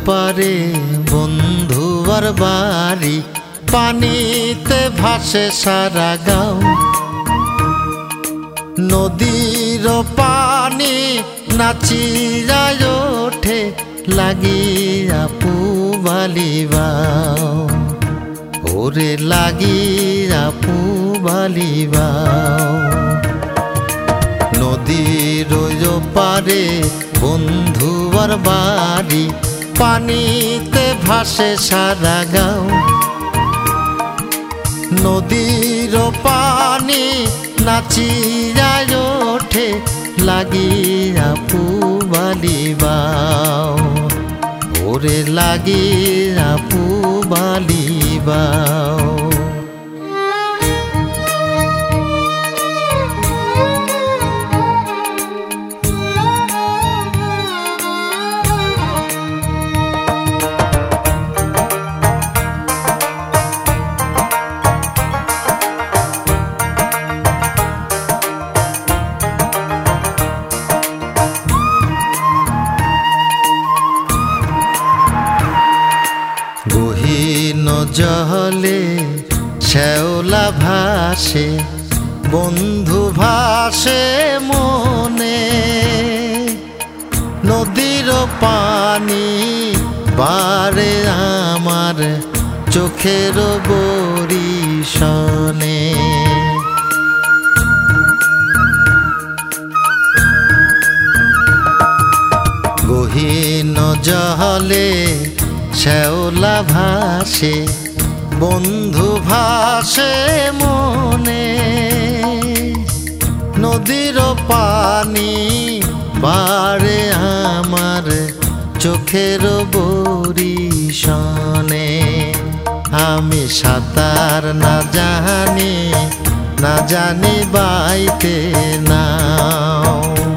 পারে বন্ধুর বাড়ি, পানিতে ভাসে সারা গাঁও। নদীর পানি নাচিয়া ওঠে, লাগিয়া পুবালিবাও, ওরে লাগিয়া পুবালিবাও। নদীর পারে বন্ধুর বাড়ি, পানিতে ভাসে সারা গাঁও। নদীর পানি নাচিয়া ওঠে, লাগিয়া পুবালিবাও, ওরে লাগিয়া পুবালিবাও। গহীন জলে শ্যাওলা ভাসে, বন্ধু ভাসে মনে। নদীর পানি বারে আমার চোখের বরিশনে। গহীন জলে শ্যাওলা ভাসে, বন্ধু ভাসে মনে। নদীর পানি বারে আমার চোখের বরিশনে। আমি সাঁতার না জানি বাইতে নাও,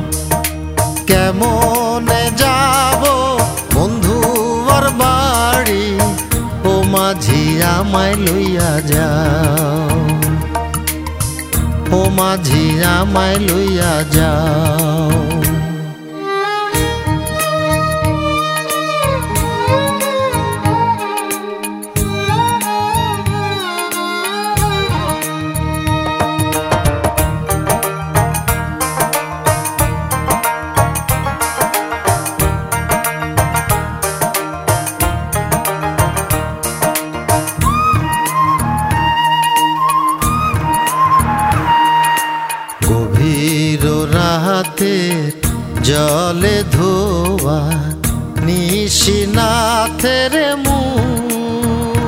কেমনে যাব বন্ধুর বাড়ি, ও মাঝি আমায় লইয়া যাও, ও মাঝি আমায় লইয়া যাও। রাতে জলে ধোয়া নিশিনাথের মুখ,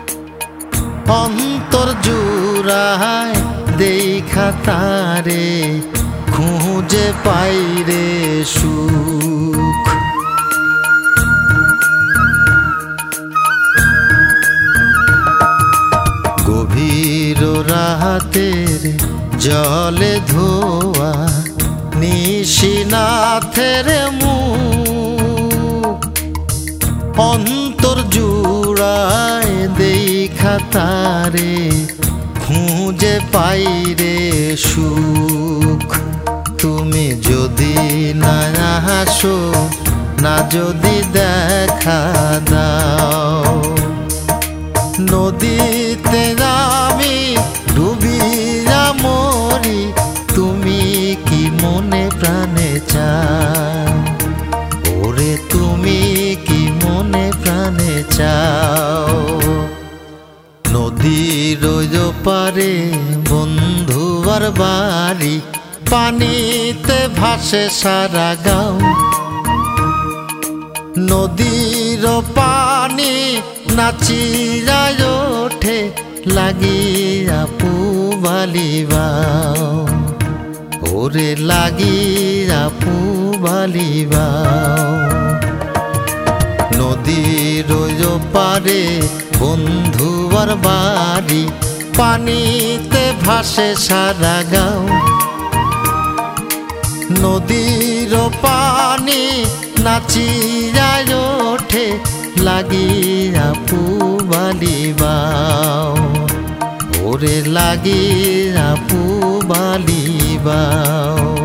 অন্তর জুড়ায় দেখা তারে খুঁজে পাইরে সুখ। গভীর রাতের জলে ধোয়া নিশিনাথের মুখ, অন্তর জুড়ায় দেখা তারে খুঁজে পাইরে সুখ। তুমি যদি না আসো, না যদি দেখা দাও, নদীতে আমি ডুবিয়া মরি, তুমি কি মনে প্রাণে চাও, ওরে তুমি কি মনে প্রাণে চাও। নদীর পারে বন্ধুর বাড়ি, পানিতে ভাসে সারা গাঁও। নদীর পানি নাচিয়া ওঠে, লাগিয়া পুবালিবাও, ওরে লাগিয়া পুবালিবাও। নদীর পারে বন্ধুর বাড়ি, পানিতে ভাসে সারা গাঁও। নদীর পানি নাচিয়া ওঠে, লাগিয়া পুবালিবাও, ওরে লাগিয়া পুবালিবাও।